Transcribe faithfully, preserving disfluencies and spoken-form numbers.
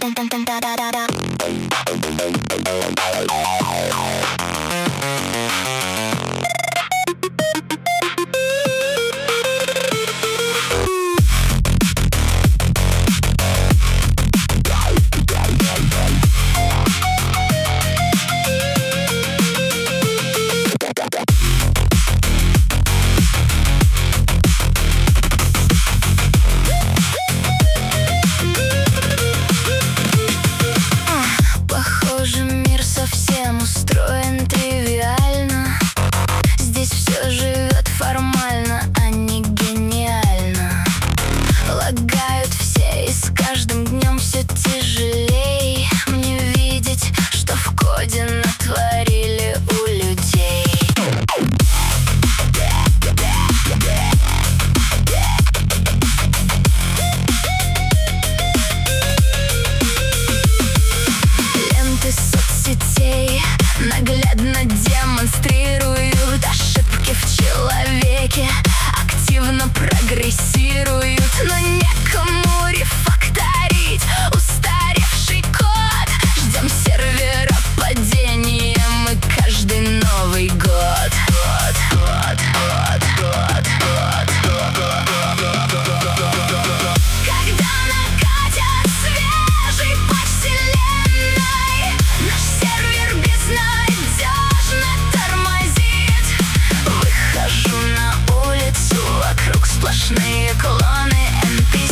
Похоже, мир совсем устроен тривиально. Здесь все живет формально, а не гениально. Лагают все, и с каждым днем все тяжелей мне видеть, что в коде натворили у людей. Ленты соцсетей наглядно демонстрируют ошибки в человеке, активно прогрессируют, но некому рефакторить устаревший код. Ждем сервера падения мы каждый Новый год. Год, год, год, год, год, год, год. Когда накатят свежий по вселенной, наш сервер безнадежно тормозит. Выхожу на улицу, вокруг сплошные клоны эн пи си.